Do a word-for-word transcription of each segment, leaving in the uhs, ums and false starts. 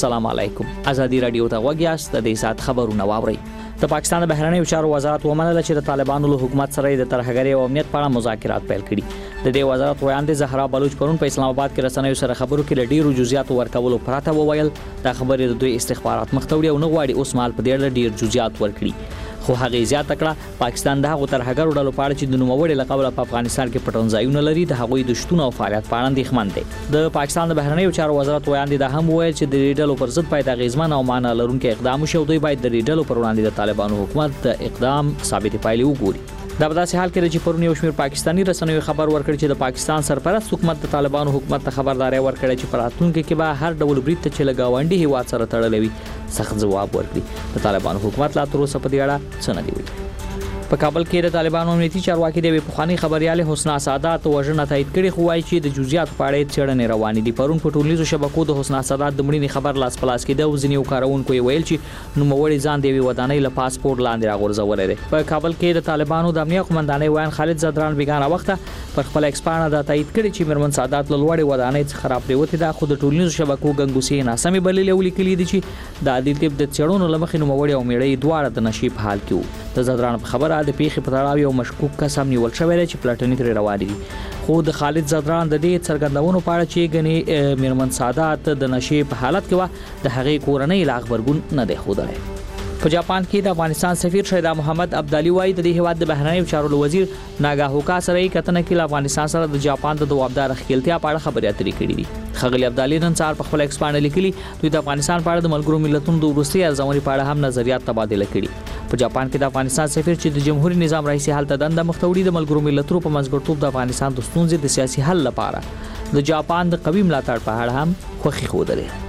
السلام علیکم. ازادي رادیو ته غوږ یاست. د دې سات خبرونه واورئ. د پاکستان د بهرنیو چارو وزارت ومنله چې د طالبانو له حکومت سره د ترهګرۍ او امنیت په اړه مذاکرات پیل کړي. د دې وزارت ویاند زهرا بلوچ پرون په اسلام آباد کې رسنیو سره خبرو کې ډیرو جزئیات ورکولو پراته وویل دا خبرې د دوی استخبارات مختوړي او نه غواړي اوس مال په ډیر ډیر جزئیات ورکړي. خو هغه زیات کړه پاکستان د هغو ترهګرو ډلو په اړه چې د نوموړي له قبله په افغانستان کې پټنځایونه لري د هغوی د شتون او فعالیت په اړه اندېښمن دي. د پاکستان د بهرنیو چارو وزارت ویاند دا هم وویل چې د ډلو پر ضد باید غیزمن او معنا لرونکي اقدام وشي او دوی باید د ډلو پر وړاندې د طالبانو حکومت د اقدام ثابت پایلې وګوري. دا په داسې حال کې چې پرون یو شمېر پاکستاني رسنیو خبر ورکړ چې د پاکستان سرپرست حکومت د طالبانو حکومت ته خبرداري ورکړه چې په راتلونکي کې به هر ډول برید ته چې له ګاونډي هیواد سره تړلی وي سخت ځواب ورکړي. د طالبانو حکومت لا تر اوسه په دې اړه څه نه دی ویلي. په کابل کې د طالبانو امنیتي چارواکي د پخوانی خبريال حسنا سادات وژنه تایید کړي خو وايي چې د جزئیات په اړه څېړنې روانې دي. پرون په ټولنیزو شبکو د حسنا سادات د مړینې خبر لاس پلاس کې د وزنیو کارونکو ویل چې نوموړي ځان د ودانۍ له پاسپورت لاندې راغورځولې ده. په کابل کې د طالبانو د امنیه قومندانۍ ویان خالد زدران بیگانه وخته پر خپل ایکسپانه د تایید کړي چې مرمن سادات له لوړې ودانۍ څخه راپریوتې ده خو د ټولنیزو شبکو ګنګوسې ناسمې بللې ولیکلې دي چې د عادي طب د څېړنو لمخې نوموړي او میړې دواړه د نشي په حال کې وو. د زدران په خبره د پیښې په تړاو یو مشکوک کس هم نیول شوی دی چې پلاټنی ترې روان دي. خو د خالد زدران د دې څرګندونو په اړه چې غني میرمن سادات د نشي په حالت کې و د هغې کورنۍ لا خبرګون نه دی ښودلی. په جاپان کې د افغانستان سفیر شهدا محمد عبدالي وایي د دې هیواد د بهرنیو چارو وزیر ناګاهوکا سره یې کتنه کې له افغانستان سره د جاپان د دوامدار ښکېلتیا په اړه خبرې اترې کړې دي. ښاغلي عبدالي نن سهار په خپل ایکسپانډ لیکلي دوی د افغانستان په اړه د ملګرو ملتونو د وروستۍ ارزونې په اړه هم نظریات تبادله کړي. په جاپان کې د افغانستان سفیر چې د جمهوریت نظام رئیس حالت دنده مختوړي د ملګرو ملتونو په منځګړیتوب د افغانستان د ستونزې د سیاسي حل لپاره د جاپان د قوي ملاتړ په اړه هم خوښي ښودلې.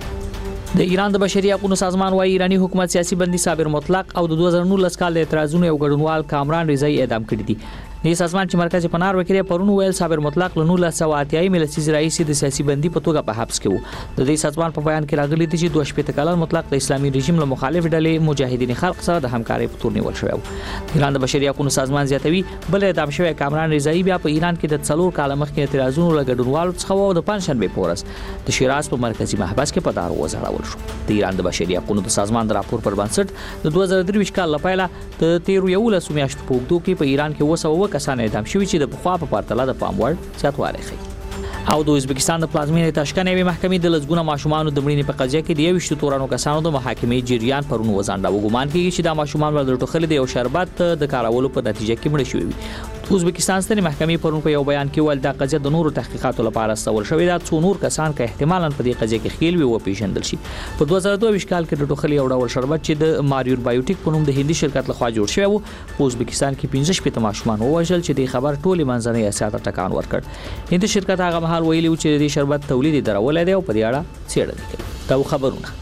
د ایران د بشري حقوقو سازمان وايي ایرانی حکومت سیاسي بندي صابر مطلق او د دوه زره نولس کال د اعتراضونو یو ګډونوال کامران رضایی اعدام کړي دي. د سازمان چې مرکز پنار وکړي پرون ویل صابر مطلق له نولس سوه اتیا ملسیز رئیس د سیاسي بندي په توګه په حبس کې وو. د دې سازمان په بیان کې راغلي دي چې دوه شپېته کلن مطلق د اسلامي رژیم له مخالف ډلې مجاهدین خلق سره د همکارۍ په تور نیول شوی و. ایران د بشري حقوقو سازمان زیاتوي بل اعدام شوی کامران رضایی بیا په ایران کې د څلور کال مخکې اعتراضونو له ګډونوالو څخه و د پنځشنبه په ورځ د شیراز په مرکزی محبس کې په دار وځړول شو. د ایران د بشري حقوقو د سازمان د راپور پر بنسټ د دوه زره درویشت کال لپاره د تیرو یولسو میاشتو په اوږدو کې په ایران کې اوه سوه اووه کسان اعدام شوي چې د پخوا په پرتله د پام وړ زیاتوالی ښیي. او د ازبکستان د پلازمینې تاشکند یوې محکمې د لسګونه ماشومانو د مړینې په قضیه کې د یوویشتو تورنو کسانو د محاکمې جریان پرون وځنډاوه. ګمان کېږي چې دا ماشومان ول د ټوخلې د یو شربت د کارولو په نتیجه کې مړه شوي وي. ازبکستان ستنې محکمې پرون په یو بیان کې ویل دا قضیه د نورو تحقیقاتو لپاره استول شوې ده. څو نور کسان که احتمالاً په دې قضیه کې ښکیل وي وپېژندل شي. په دوه زره دوه ویشت کال کې د ټوخلې یو ډول شربت چې د ماریور بایوټیک په نوم د هندي شرکت لخوا جوړ شوی و په ازبکستان کې پنځه شپېته ماشومان ووژل چې د خبر ټولې منځنۍ اسیا ته ټکان ورکړ. هندي شرکت هغه مهال ویلي و چې د شربت تولید درولې دی او په دې اړه څېړنې کوي. دا خبرونه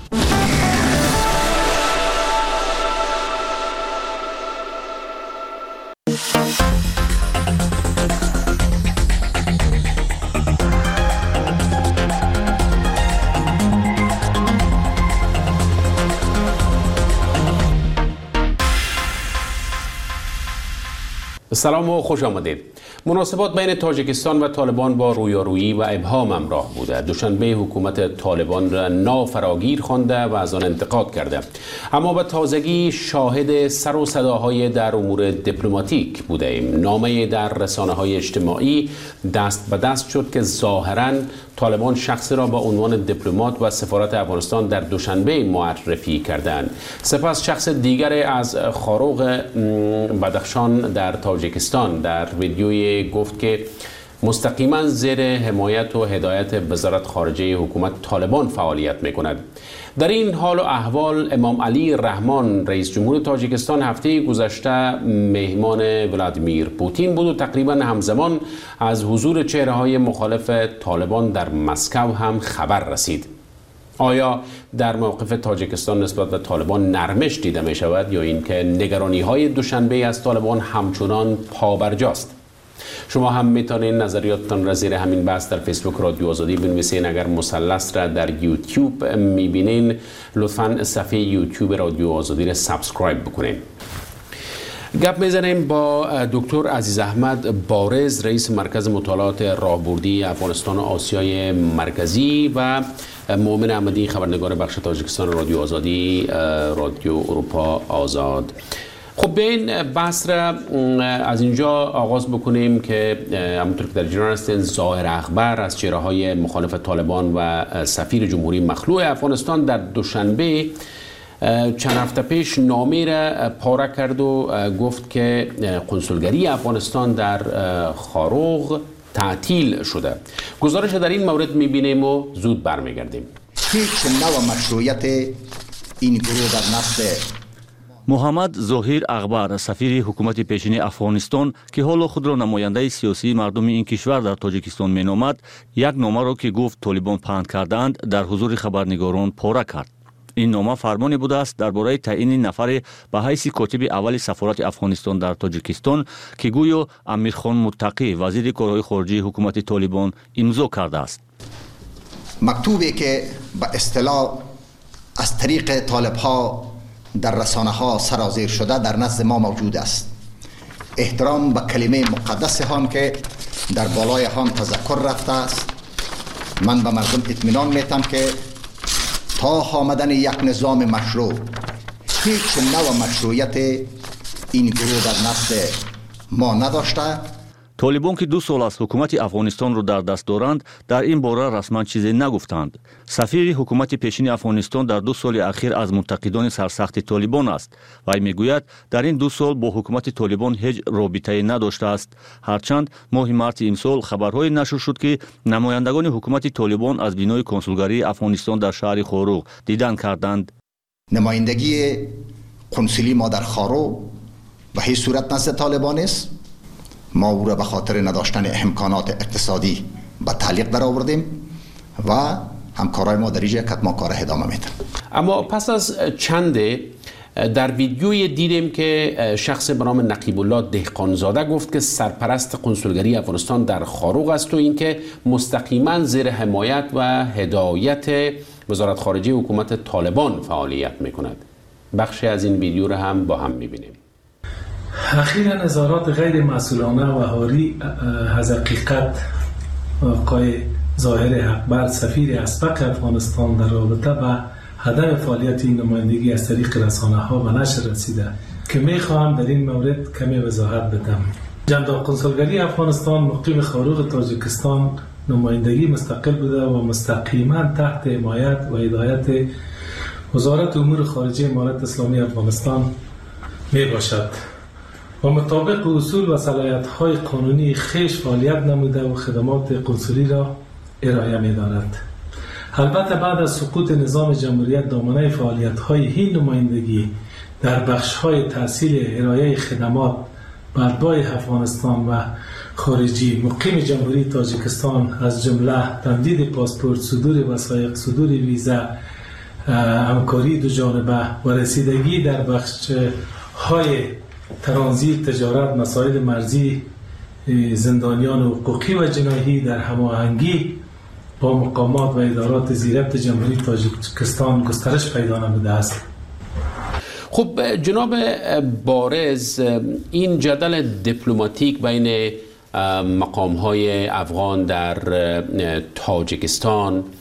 سلام و خوش آمدید. مناسبات بین تاجیکستان و طالبان با رویارویی و ابهام همراه بوده. دوشنبه حکومت طالبان را نافراگیر خوانده و از آن انتقاد کرده. اما به تازگی شاهد سر و صداهای در امور دیپلماتیک بوده ایم. نامه در رسانه های اجتماعی دست به دست شد که ظاهراً طالبان شخصی را به عنوان دیپلمات و سفارت افغانستان در دوشنبه معرفی کردند. سپس شخص دیگر از خاروق بدخشان در تاجیکستان در ویدیوی گفت که مستقیما زیر حمایت و هدایت وزارت خارجه حکومت طالبان فعالیت میکند. در این حال و احوال امام علی رحمان رئیس جمهور تاجیکستان هفته گذشته مهمان ولادیمیر پوتین بود و تقریبا همزمان از حضور چهره‌های مخالف طالبان در مسکو هم خبر رسید. آیا در موقف تاجیکستان نسبت به طالبان نرمش دیده می شود یا اینکه نگرانی های دوشنبه از طالبان همچنان پابرجاست؟ شما هم میتونین نظریاتتان را زیر همین بحث در فیسبوک رادیو آزادی بنویسین. اگر مثلث را در یوتیوب میبینین لطفاً صفحه یوتیوب رادیو آزادی را سابسکرایب بکنین. گپ میزنیم با دکتر عزیز احمد بارز، رئیس مرکز مطالعات راهبردی افغانستان و آسیای مرکزی و مومن احمدی، خبرنگار بخش تاجیکستان رادیو آزادی، رادیو اروپا آزاد. خب به این بحث را از اینجا آغاز بکنیم که همونطور که در جریان هستین، ظاهر اخبار از چهره‌های مخالف طالبان و سفیر جمهوری مخلوع افغانستان در دوشنبه چند هفته پیش نامه را پاره کرد و گفت که کنسولگری افغانستان در خاروغ تعطیل شده. گزارش در این مورد میبینیم و زود برمیگردیم. هیچ نوع مشروعیت این گروه در نزد محمد ظاهر اخبار، سفیر حکومت پیشین افغانستان که حالا خود را نماینده سیاسی مردم این کشور در تاجیکستان مینامد، یک نامه را که گفت طالبان پهن کردند در حضور خبرنگاران پاره کرد. این نامه فرمانی بوده است درباره تعیین نفر به حیث کاتب اول سفارت افغانستان در تاجیکستان که گویا امیرخان متقی وزیر کارهای خارجه حکومت طالبان امضا کرده است. مکتوبی که به اصطلاح از طریق طالب ها در رسانه ها سرازیر شده در نزد ما موجود است. احترام به کلمه مقدس هم که در بالای هم تذکر رفته است. من به مردم اطمینان میتم که تا آمدن یک نظام مشروع هیچ نوع مشروعیت این گروه در نزد ما نداشته. طالبان که دو سال از حکومت افغانستان رو در دست دارند در این باره رسما چیزی نگفتند. سفیر حکومت پیشین افغانستان در دو سال اخیر از منتقدان سرسخت طالبان است. وی میگوید در این دو سال با حکومت طالبان هیچ رابطه‌ای نداشته است. هرچند ماه مارس امسال خبرهای نشر شد که نمایندگان حکومت طالبان از بینای کنسولگری افغانستان در شهر خاروغ دیدن کردند. نمایندگی کنسولی ما در خاروغ به هیچ صورت نزد طالبان است. ما او را به خاطر نداشتن امکانات اقتصادی به تعلیق در آوردیم و همکارای ما در اینجا کتما کار ادامه میدن. اما پس از چنده در ویدیوی دیدیم که شخص به نام نقیب الله دهقانزاده گفت که سرپرست کنسولگری افغانستان در خاروغ است و اینکه مستقیما زیر حمایت و هدایت وزارت خارجه حکومت طالبان فعالیت میکند. بخشی از این ویدیو را هم با هم میبینیم. اخیراً اظهارات غیر مسئولانه و حاری از حقیقت آقای ظاهر اخبار، سفیر اسبق افغانستان، در رابطه با هدف فعالیت این نمایندگی از طریق رسانه ها به نشر رسیده که میخواهم در این مورد کمی وضاحت بدم. جناب کنسولگری افغانستان مقیم خاروغ تاجیکستان نمایندگی مستقل بوده و مستقیما تحت حمایت و هدایت وزارت امور خارجه امارت اسلامی افغانستان می باشد و مطابق اصول و صلاحیت‌های قانونی خویش فعالیت نموده و خدمات کنسولی را ارائه می‌دارد. البته بعد از سقوط نظام جمهوریت دامنه فعالیت‌های این نمایندگی در بخش‌های تحصیل ارائه خدمات به اتباع افغانستان و خارجی مقیم جمهوری تاجیکستان از جمله تمدید پاسپورت، صدور وثایق، صدور ویزا، همکاری دو جانبه و رسیدگی در بخش‌های ترانزیت، تجارت، مسائل مرزی زندانیان حقوقی و جناحی در هماهنگی با مقامات و ادارات زیربط جمهوری تاجیکستان گسترش پیدا نموده است. خب جناب بارز، این جدل دیپلماتیک بین مقام‌های افغان در تاجیکستان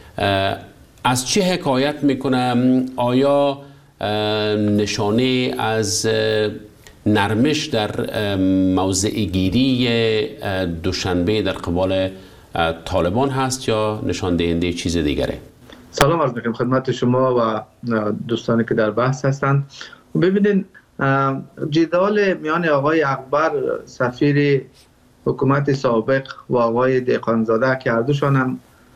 از چه حکایت میکنه؟ آیا نشانه از نرمش در موضع گیری دوشنبه در قبال طالبان هست یا نشان دهنده چیز دیگره؟ سلام عرض میکنم خدمت شما و دوستانی که در بحث هستند. ببینید، جدال میان آقای اخبار سفیر حکومت سابق و آقای دهقانزاده که هر دوشان هم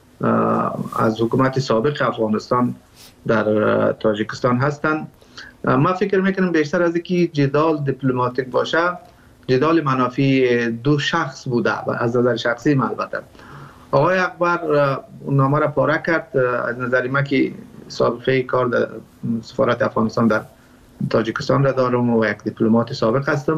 از حکومت سابق افغانستان در تاجیکستان هستند، ما فکر میکنم بیشتر از اینکه جدال دیپلماتیک باشه، جدال منافی دو شخص بوده و از نظر شخصی من البته. آقای اخبار نامه را پاره کرد. از نظر من که سابقه کار در سفارت افغانستان در تاجیکستان را دارم و یک دیپلمات سابق هستم.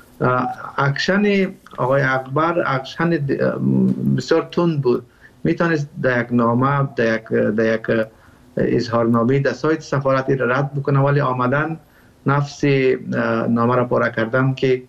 اکشن آقای اخبار اکشن بسیار تند بود. میتونست در یک نامه، در یک در یک اظهارنامه در سایت سفارتی را رد بکنه، ولی آمدن نفس نامه را پاره کردم که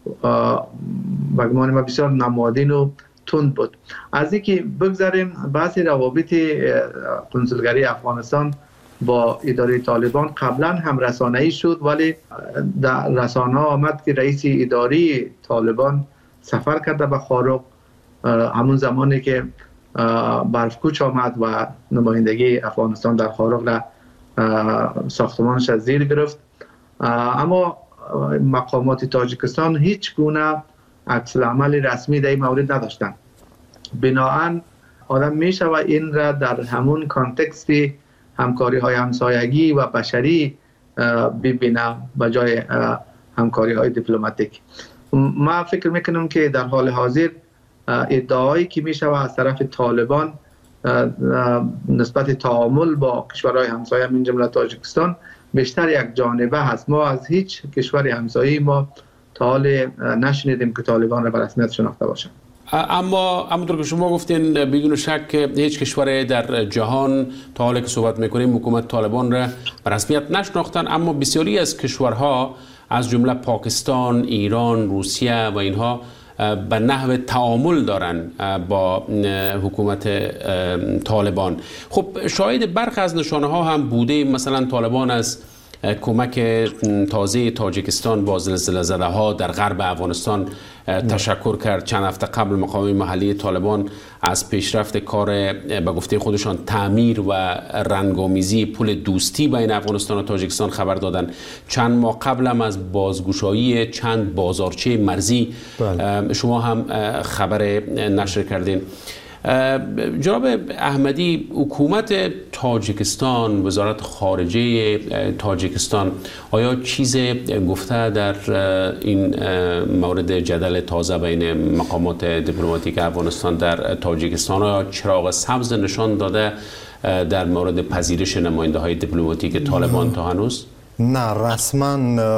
بگمان ما بسیار نمادین و تند بود. از اینکه بگذاریم بحث روابط کنسولگری افغانستان با اداره طالبان قبلا هم رسانه‌ای شد، ولی در رسانه آمد که رئیس اداره طالبان سفر کرده به خاروق همون زمانی که برفکوچ آمد و نمایندگی افغانستان در خاروق را ساختمانش از زیر گرفت. اما مقامات تاجیکستان هیچ گونه عکس العمل رسمی در این مورد نداشتند. بنابراین آدم میشه و این را در همون کانتکست همکاری های همسایگی و بشری ببینه به جای همکاری های دیپلماتیک. ما فکر میکنم که در حال حاضر ادعایی که میشه و از طرف طالبان نسبت تعامل با کشورهای همسایه من جمله تاجیکستان بیشتر یک جانبه هست. ما از هیچ کشور همسایه ما تا حال نشنیدیم که طالبان را به رسمیت شناخته باشند. اما همونطور که شما گفتین بدون شک هیچ کشور در جهان تا حالی که صحبت میکنیم حکومت طالبان را به رسمیت نشناختن، اما بسیاری از کشورها از جمله پاکستان، ایران، روسیه و اینها به نحو تعامل دارن با حکومت طالبان. خب شاید برخی از نشانه ها هم بوده، مثلا طالبان از کمک تازه تاجیکستان با زلزله زده ها در غرب افغانستان تشکر کرد. چند هفته قبل مقام محلی طالبان از پیشرفت کار به گفته خودشان تعمیر و رنگامیزی پل دوستی بین افغانستان و تاجیکستان خبر دادند. چند ماه قبل هم از بازگشایی چند بازارچه مرزی بله. شما هم خبر نشر کردین. جناب احمدی، حکومت تاجیکستان، وزارت خارجه تاجیکستان آیا چیز گفته در این مورد جدل تازه بین مقامات دیپلماتیک افغانستان در تاجیکستان آیا چراغ سبز نشان داده در مورد پذیرش نماینده های دیپلماتیک طالبان تا هنوز؟ نه، رسما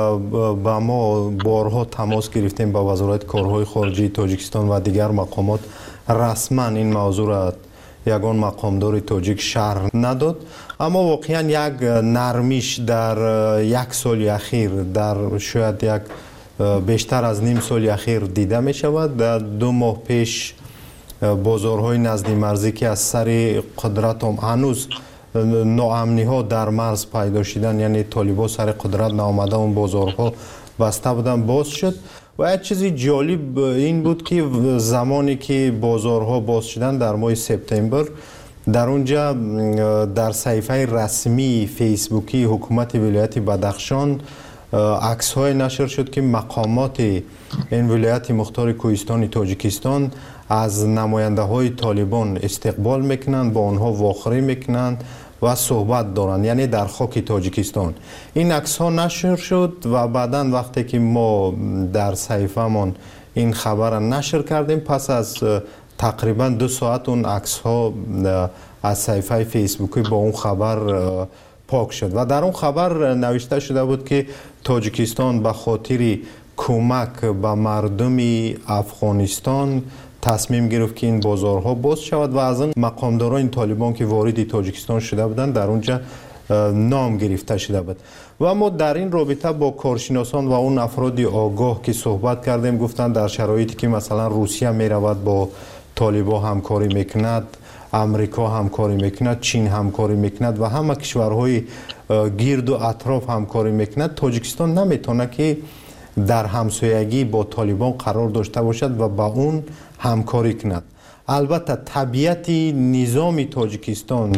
با ما بارها تماس گرفتیم با وزارت کارهای خارجه تاجیکستان و دیگر مقامات. رسما این موضوع را یگان مقامدار تاجیک شرح نداد، اما واقعا یک نرمیش در یک سال اخیر، در شاید یک بیشتر از نیم سال اخیر دیده می شود. در دو ماه پیش بازارهای نزدی مرزی که از سر قدرت هم هنوز ناامنی ها در مرز پیدا شدن، یعنی طالبان سر قدرت نامده اون بازارها بسته بودن، باز شد. و یک چیزی جالب این بود که زمانی که بازارها باز شدن در ماه سپتامبر، در اونجا در صفحه رسمی فیسبوکی حکومت ولایت بدخشان عکس های نشر شد که مقامات این ولایت مختار کوهستان تاجیکستان از نماینده های طالبان استقبال میکنند، با آنها واخری میکنند و صحبت دارند، یعنی در خاک تاجیکستان. این عکس ها نشر شد و بعدا وقتی که ما در صحیفه من این خبر را نشر کردیم، پس از تقریبا دو ساعت اون عکس ها از صحیفه فیسبوکی با اون خبر پاک شد و در اون خبر نوشته شده بود که تاجیکستان به خاطر کمک به مردم افغانستان تصمیم گرفت که این بازارها باز شود و از این مقامداران طالبان که وارد تاجیکستان شده بودند در اونجا نام گرفته شده بود. و ما در این رابطه با کارشناسان و اون افراد آگاه که صحبت کردیم، گفتند در شرایطی که مثلا روسیه می رود با طالبان همکاری میکند، امریکا همکاری میکند، چین همکاری میکند و همه کشورهای گرد و اطراف همکاری میکند، تاجیکستان نمیتونه که در همسایگی با طالبان قرار داشته باشد و با اون همکاری کند. البته طبیعت نظام تاجیکستان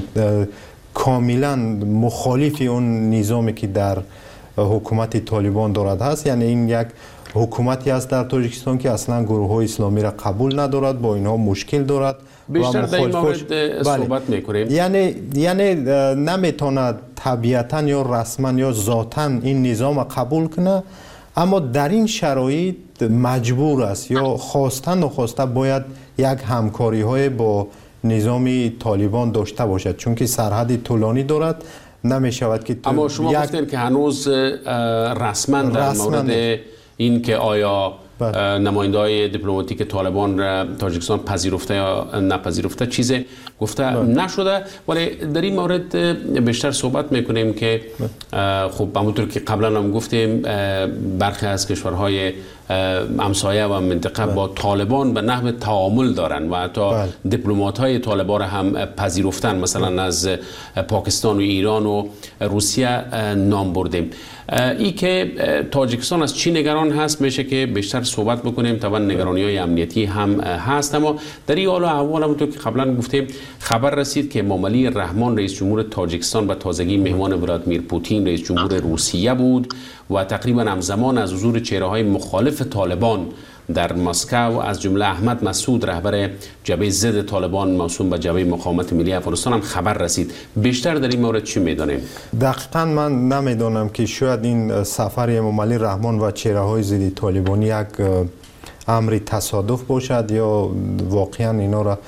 کاملا مخالف اون نظامی که در حکومت طالبان دارد هست، یعنی این یک حکومتی است در تاجیکستان که اصلا گروه های اسلامی را قبول ندارد، با اینها مشکل دارد. بیشتر در این مورد صحبت میکنیم. یعنی یعنی نمیتونه طبیعتا یا رسما یا ذاتا این نظام قبول کنه، اما در این شرایط مجبور است یا خواسته نخواسته باید یک همکاری های با نظام طالبان داشته باشد، چون که سرحد طولانی دارد. نمی شود که اما شما یک... گفتین که هنوز رسما در رسمن مورد این که آیا نماینده های دیپلماتیک طالبان را تاجیکستان پذیرفته یا نپذیرفته چیز گفته بله. نشده، ولی در این مورد بیشتر صحبت میکنیم که خب همونطور که قبلا هم گفتیم برخی از کشورهای همسایه و منطقه بله. با طالبان به نحو تعامل دارن و حتی بله. دیپلمات های طالبان را هم پذیرفتن، مثلا بله. از پاکستان و ایران و روسیه نام بردیم. ای که تاجیکستان از چی نگران هست میشه که بیشتر صحبت بکنیم، طبعا نگرانی های امنیتی هم هست، اما در این حال و احوال همونطور که قبلا گفتیم خبر رسید که امام علی رحمان رئیس جمهور تاجیکستان به تازگی مهمان ولادیمیر پوتین رئیس جمهور روسیه بود و تقریبا همزمان از حضور چهره‌های مخالف طالبان در مسکو از جمله احمد مسعود رهبر جبهه ضد طالبان موسوم به جبهه مقاومت ملی افغانستان هم خبر رسید. بیشتر در این مورد چی میدانیم؟ دقیقاً من نمیدونم که شاید این سفر امام علی رحمان و چهره‌های ضد طالبانی یک امری تصادف باشد یا واقعاً اینا را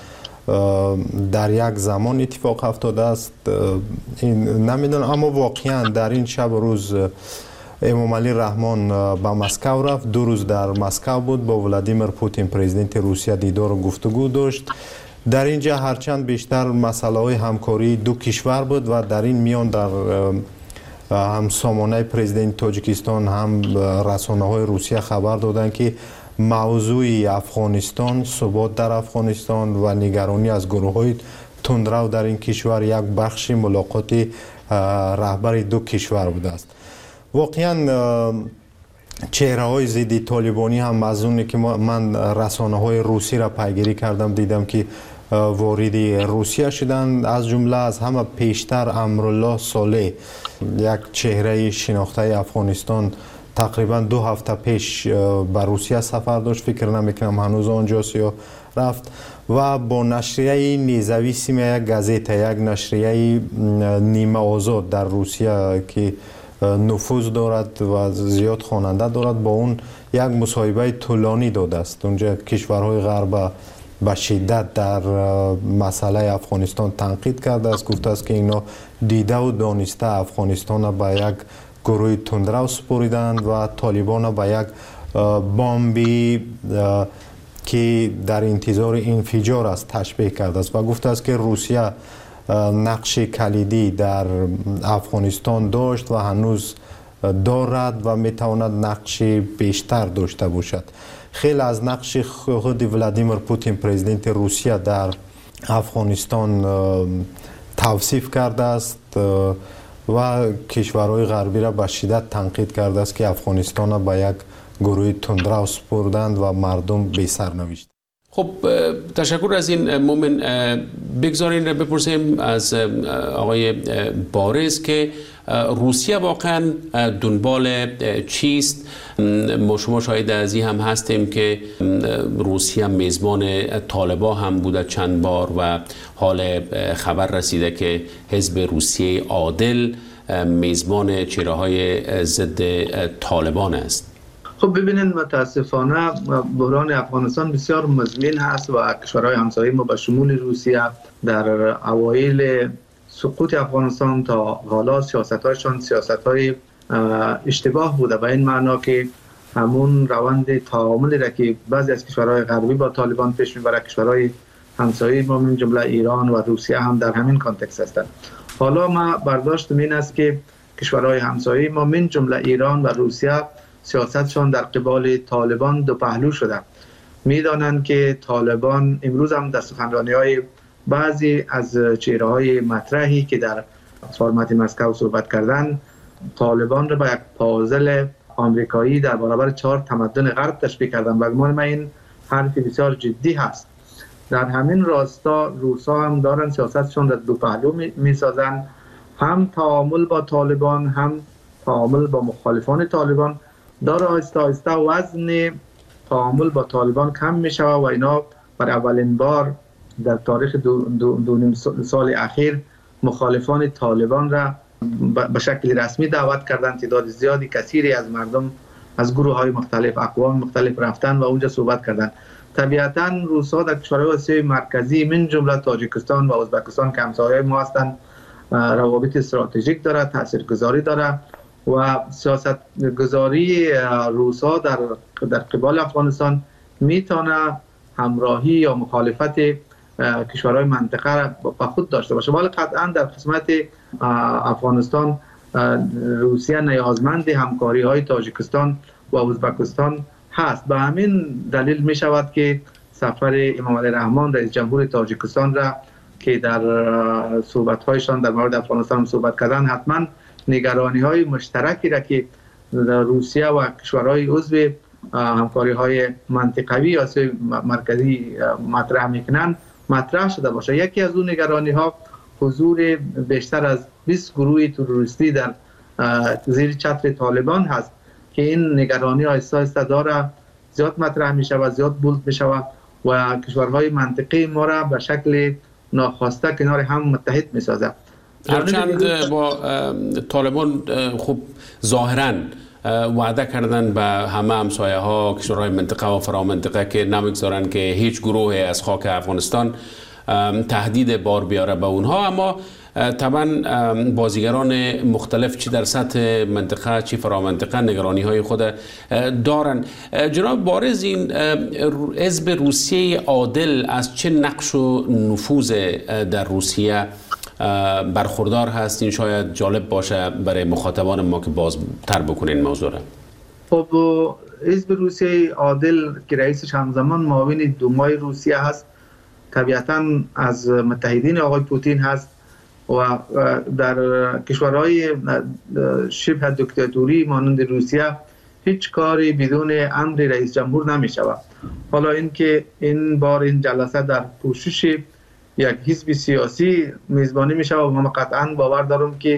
در یک زمان اتفاق افتاده است، این نمیدونم. اما واقعاً در این شب و روز امام علی رحمان به مسکو رفت، دو روز در مسکو بود، با ولادیمیر پوتین پرزیدنت روسیه دیدار و گفتگو داشت. در اینجا هرچند بیشتر مسئله های همکاری دو کشور بود و در این میان در هم سامانه پرزیدنت تاجیکستان هم رسانه های روسیه خبر دادند که موضوع افغانستان، ثبات در افغانستان و نگرانی از گروه های تندرو در این کشور یک بخش ملاقات رهبر دو کشور بوده است. واقعا چهره های ضد طالبانی هم از اونی که من رسانه های روسی را پیگیری کردم دیدم که وارد روسیه شدن، از جمله از همه پیشتر امرالله صالح، یک چهره شناخته افغانستان، تقریبا دو هفته پیش به روسیه سفر داشت، فکر نمیکنم هنوز آنجاست یا رفت، و با نشریه نیزویسیم یک گازیته، یک نشریه نیمه آزاد در روسیه که نفوذ دارد و زیاد خواننده دارد، با اون یک مصاحبه طولانی داده است. اونجا کشورهای غرب به شدت در مسئله افغانستان تنقید کرده است، گفته است که اینا دیده و دانسته افغانستان به یک گروه تندرو سپریدند و طالبان به یک بمبی که در انتظار انفجار است تشبیه کرده است و گفته است که روسیه نقش کلیدی در افغانستان داشت و هنوز دارد و میتواند نقش بیشتر داشته باشد. خیلی از نقش خود ولادیمیر پوتین پرزیدنت روسیه در افغانستان توصیف کرده است و کشورهای غربی را به شدت تنقید کرده است که افغانستان را به یک گروه تندرو سپردند و مردم بی سرنوشت. خب تشکر از این مومن. بگذارین را بپرسیم از آقای بارز که روسیه واقعا دنبال چیست؟ ما شما شاهد از این هم هستیم که روسیه میزبان طالبان هم بوده چند بار و حال خبر رسیده که حزب روسیه عادل میزبان چهره‌های ضد طالبان است. خب ببینید متاسفانه بحران افغانستان بسیار مزمن هست و کشورهای همسایه ما به شمول روسیه در اوایل سقوط افغانستان تا حالا سیاست‌هایشان سیاست‌های اشتباه بوده، به این معنا که همون روند تعاملی را که بعضی از کشورهای غربی با طالبان پیش میبره، کشورهای همسایه ما من جمله ایران و روسیه هم در همین کانتکست هستند. حالا ما برداشتم این است که کشورهای همسایه ما من جمله ایران و روسیه سیاستشان در قبال طالبان دو پهلو شده. میدانند که طالبان امروز هم در سخنرانی‌های بعضی از چهره‌های مطرحی که در فرمت مسکو صحبت کردن، طالبان را به یک پازل آمریکایی در برابر چهار تمدن غرب تشبیه کردن و گمان من این حرف بسیار جدی هست. در همین راستا روسا هم دارن سیاستشون در دو پهلو میسازن، هم تعامل با طالبان هم تعامل با مخالفان طالبان. داره آهسته آهسته وزن تعامل با طالبان کم می شود و اینا بر اولین بار در تاریخ دو, دو, دو نیم سال اخیر مخالفان طالبان را به شکل رسمی دعوت کردند. تعداد زیادی کثیری از مردم از گروه های مختلف، اقوام مختلف رفتن و اونجا صحبت کردند. طبیعتا روسا در کشورهای آسیای مرکزی من جمله تاجیکستان و ازبکستان که همسایه‌های ما هستند روابط استراتژیک داره، تاثیرگذاری داره و سیاست گذاری روسا در در قبال افغانستان میتونه همراهی یا مخالفت کشورهای منطقه را با خود داشته باشه. ولی قطعا در قسمت افغانستان روسیه نیازمند همکاری های تاجیکستان و ازبکستان هست. به همین دلیل می شود که سفر امام علی رحمان رئیس جمهور تاجیکستان را که در صحبت هایشان در مورد افغانستان صحبت کردن، حتما نگرانی های مشترکی را که روسیه و کشورهای عضو همکاری های منطقوی یا مرکزی مطرح میکنن مطرح شده باشه. یکی از اون نگرانی ها حضور بیشتر از بیست گروه تروریستی در زیر چتر طالبان هست که این نگرانی آهسته آهسته داره زیاد مطرح می شود، زیاد بولد می شود و کشورهای منطقه ما را به شکل ناخواسته کنار هم متحد می سازه. هرچند با طالبان خوب ظاهراً وعده کردن به همه همسایه ها کشورهای منطقه و فرامنطقه که نمیگذارن که هیچ گروه از خاک افغانستان تهدید بار بیاره به اونها، اما طبعا بازیگران مختلف چی در سطح منطقه چی فرامنطقه نگرانی های خود دارن. جناب بارز، این حزب روسیه عادل از چه نقش و نفوذ در روسیه برخوردار هست؟ این شاید جالب باشه برای مخاطبان ما که بازتر بکنین موضوع را. خب حزب روسیه عادل که رئیسش همزمان معاون دومای روسیه هست، طبیعتا از متحدین آقای پوتین هست و در کشورهای شبه دیکتاتوری مانند روسیه هیچ کاری بدون امر رئیس جمهور نمی شود. حالا اینکه این بار این جلسه در پوشش یک حزب سیاسی میزبانی می شود و من قطعا باور دارم که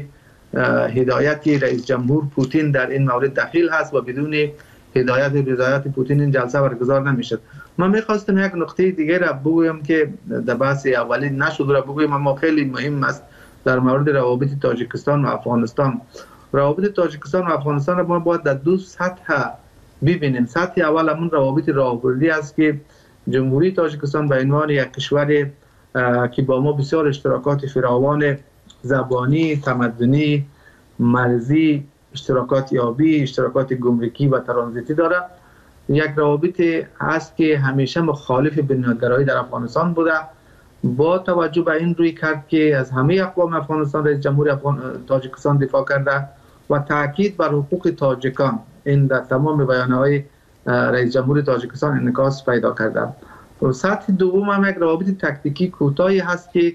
هدایت رئیس جمهور پوتین در این مورد دخیل هست و بدون هدایت و رضایت پوتین این جلسه برگزار نمیشد. من میخواستم یک نقطه دیگه را بگویم که در بحث اولی نشد را بگویم، اما خیلی مهم است در مورد روابط تاجیکستان و افغانستان. روابط تاجیکستان و افغانستان را ما باید در دو سطح ببینیم. سطح اول همون روابط راهبردی است که جمهوری تاجیکستان به عنوان یک کشور که با ما بسیار اشتراکات فراوان زبانی، تمدنی، مرزی، اشتراکات آبی، اشتراکات گمرکی و ترانزیتی داره، یک روابط هست که همیشه مخالف بنیادگرایی در افغانستان بوده. با توجه به این روی کرد که از همه اقوام افغانستان رئیس جمهور افغان... تاجیکستان دفاع کرده و تاکید بر حقوق تاجیکان این در تمام بیانیه‌های رئیس جمهور تاجیکستان انعکاس پیدا کرده. و سطح دوم هم یک روابط تکتیکی کوتاهی هست که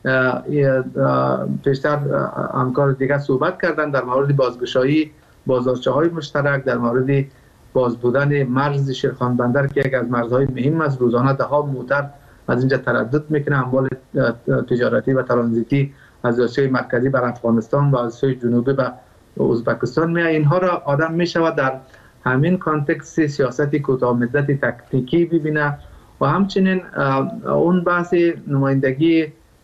پیشتر همکار دیگر صحبت کردن در مورد بازگشایی بازارچه‌های مشترک، در مورد باز بودن مرز شیرخان بندر که یک از مرزهای مهم است. روزانه ده ها موتر از اینجا تردد میکنه، اموال تجارتی و ترانزیتی از آسیای مرکزی بر افغانستان و از آسیای جنوبی به ازبکستان میاد. اینها را آدم میشود در همین کانتکست سیاست کوتاه مدت تکتیکی ببینه و همچنین اون بحث نمایندگی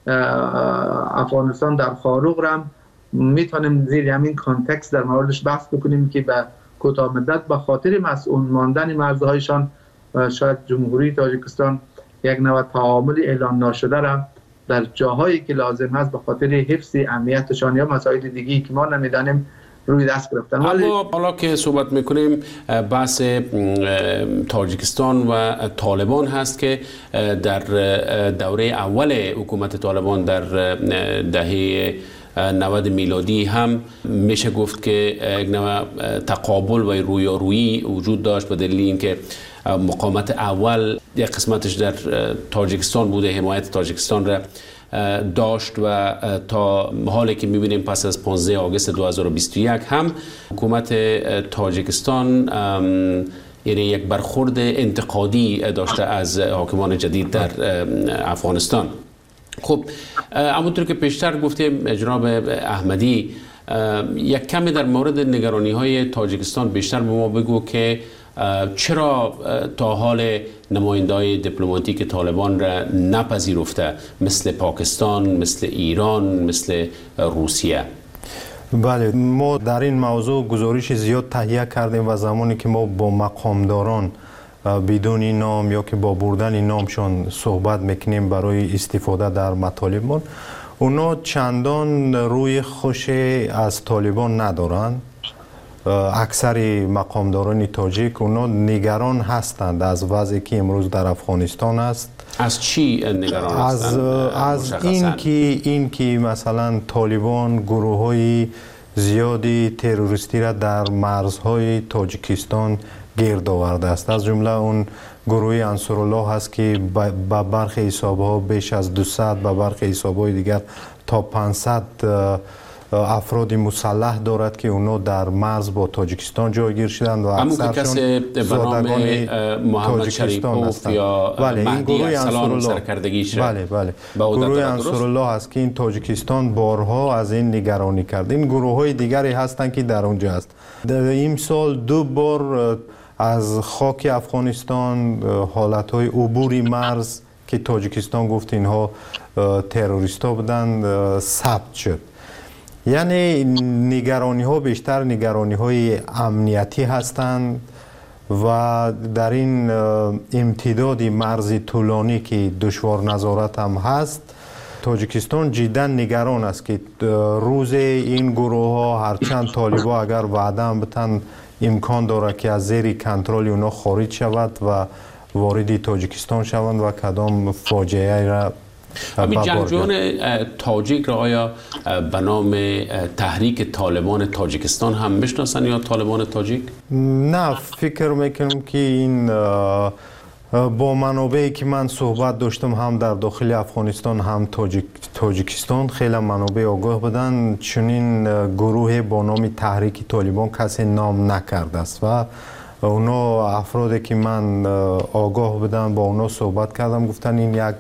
افغانستان در خاروق را میتونیم زیر همین کانتکست در موردش بحث بکنیم که به کوتاه مدت به خاطر مسئول ماندن مرزهایشان شاید جمهوری تاجیکستان یک نوع تعامل اعلان ناشده را در جاهایی که لازم هست به خاطر حفظ امنیتشان یا مسائل دیگی که ما نمیدانیم روی دست گرفتن. اما حالا که صحبت میکنیم بحث تاجیکستان و طالبان هست که در دوره اول حکومت طالبان در دهه نود میلادی هم میشه گفت که یک نوع تقابل و رویارویی وجود داشت به دلیل اینکه مقاومت اول یک قسمتش در تاجیکستان بوده، حمایت تاجیکستان را داشت و تا حالی که میبینیم پس از پانزده آگوست دو هزار و بیست و یک هم حکومت تاجیکستان یعنی یک برخورد انتقادی داشته از حاکمان جدید در افغانستان. خب همونطور که پیشتر گفتیم جناب احمدی، یک کمی در مورد نگرانی های تاجیکستان بیشتر به ما بگو که چرا تا حال نماینده‌های دیپلماتیک طالبان را نپذیرفته مثل پاکستان، مثل ایران، مثل روسیه؟ بله، ما در این موضوع گزارش زیاد تهیه کردیم و زمانی که ما با مقامداران بدون نام یا که با بردن نامشان صحبت میکنیم برای استفاده در مطالبمان، اونا چندان روی خوش از طالبان ندارن اکثر مقامداران تاجیک اونا نگران هستند از وضعی که امروز در افغانستان است. از چی نگران هستند؟ از, از این که این که مثلا طالبان گروه‌های زیادی تروریستی را در مرزهای تاجیکستان گرد آورده است. از جمله اون گروه انصارالله هست که با برخی حساب‌ها بیش از دویست، با برخی حساب‌های دیگر تا پانصد افراد مسلح دارد که اونا در مرز با تاجیکستان جایگیر شدند و اکثرشون زادگان محمد شریفوف یا مهدی ارسلان سرکردگیش. بله بله گروه انصارالله است که این تاجیکستان بارها از این نگرانی کرد. این گروه های دیگری هستند که در اونجا است. در این سال دو بار از خاک افغانستان حالت های عبوری مرز که تاجیکستان گفت اینها تروریستا بودند ثبت شد. یعنی نگرانی ها بیشتر نگرانی های امنیتی هستند و در این امتداد مرزی طولانی که دشوار نظارت هم هست، تاجیکستان جدا نگران است که روز این گروه ها هرچند طالبا اگر وعده هم بتن امکان دارد که از زیر کنترل اونا خارج شود و وارد تاجیکستان شوند و کدام فاجعه را همین جنگجویان تاجیک را آیا به نام تحریک طالبان تاجیکستان هم میشناسن یا طالبان تاجیک؟ نه، فکر میکنم که این با منابعی که من صحبت داشتم هم در داخل افغانستان هم تاجیک، تاجیکستان خیلی منابع آگاه بودن، چنین گروه با نام تحریک طالبان کسی نام نکرده است و اونا افرادی که من آگاه بودن با اونا صحبت کردم گفتن این یک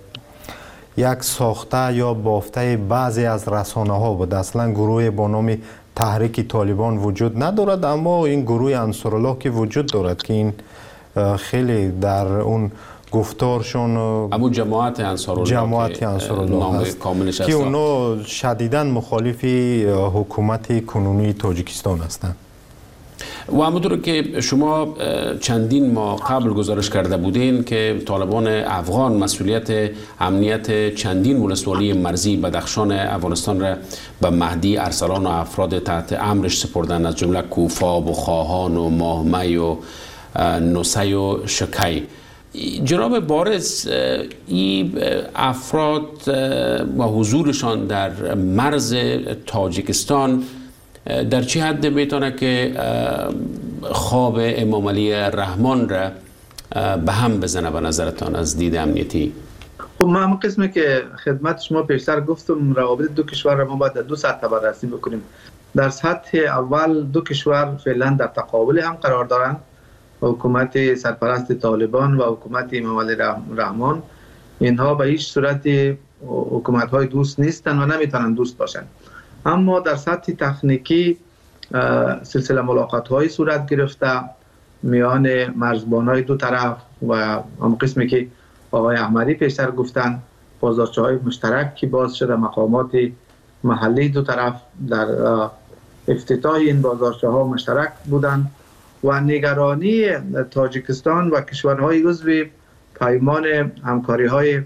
یک ساخته یا بافته بعضی از رسانه ها بود. اصلا گروه با نام تحریک طالبان وجود ندارد، اما این گروه انصارالله که وجود دارد که این خیلی در اون گفتارشون اما جماعت انصارالله جماعت انصارالله هست که اونا شدیداً مخالف حکومت کنونی تاجیکستان هستند. و همونطور که شما چندین ماه قبل گزارش کرده بودین که طالبان افغان مسئولیت امنیت چندین ولسوالی مرزی بدخشان افغانستان را به مهدی ارسلان و افراد تحت امرش سپردن، از جمله کوفا و خواهان و ماهمی و نوسی و شکی. جناب بارز، این افراد و حضورشان در مرز تاجیکستان در چه حد میتونه که خواب امام علی رحمان را به هم بزنه به نظرتان از دید امنیتی؟ خب من همون قسمی که خدمت شما پیشتر گفتم، روابط دو کشور را ما باید در دو سطح بررسی بکنیم. در سطح اول دو کشور فعلا در تقابل هم قرار دارند، حکومت سرپرست طالبان و حکومت امام علی رحمان. اینها به هیچ صورت حکومت های دوست نیستن و نمیتونن دوست باشن. اما در سطح تکنیکی سلسله ملاقات های صورت گرفته میان مرزبان های دو طرف و هم قسمی که آقای احمدی پیشتر گفتن، بازارچه های مشترک که باز شده، مقامات محلی دو طرف در افتتاح این بازارچه ها مشترک بودند و نگرانی تاجیکستان و کشورهای عضو پیمان همکاری های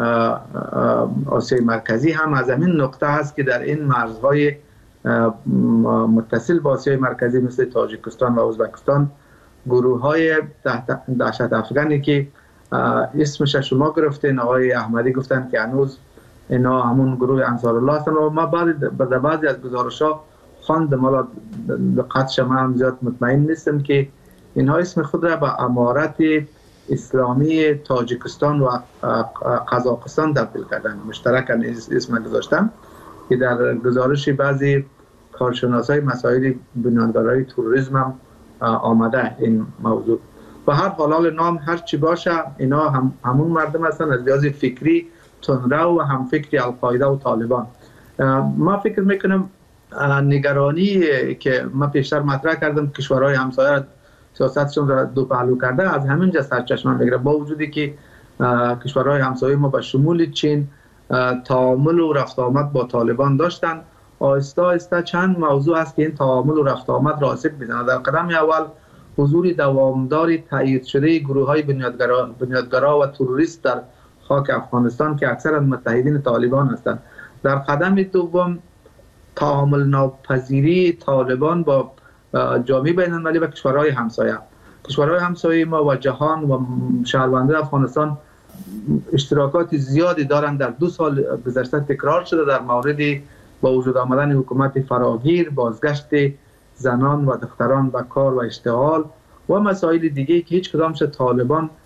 آسیای مرکزی هم از همین نقطه هست که در این مرزهای متصل با آسیای مرکزی مثل تاجیکستان و ازبکستان گروه های دهشت افغانی که اسمش شما گرفتین، آقای احمدی گفتن که هنوز اینا همون گروه انصارالله هستن و ما بعد در بعضی از گزارش‌ها خواندم، حالا دقت شما هم زیاد مطمئن نیستم که اینها اسم خود را به امارت اسلامی تاجیکستان و قزاقستان تبدیل کردن، مشترکاً اسم گذاشتن که در گزارش بعضی کارشناسای مسائل بنیانگرایی تروریسم هم آمده این موضوع. و هر حال نام هر چی باشه اینا هم همون مردم هستن از لحاظ فکری تندرو و هم فکری القاعده و طالبان. ما فکر میکنم نگرانی که ما پیشتر مطرح کردم کشورهای همسایه سیاستشون را دو پهلو کرده از همین جا سرچشمه میگیره، با وجودی که کشورهای همسایه ما به شمول چین تعامل و رفت آمد با طالبان داشتن، آهسته آهسته چند موضوع است که این تعامل و رفت آمد را آسیب میزنه. در قدم اول حضور دوامدار تایید شده گروه های بنیادگرا بنیادگرا و تروریست در خاک افغانستان که اکثرا متحدین طالبان هستند. در قدم دوم تعامل ناپذیری طالبان با جامعه بین المللی و کشورهای همسایه. کشورهای همسایه ما و جهان و شهروندان افغانستان اشتراکات زیادی دارند. در دو سال گذشته تکرار شده در مورد با وجود آمدن حکومت فراگیر، بازگشت زنان و دختران به کار و اشتغال و مسائل دیگه که هیچ کدامش طالبان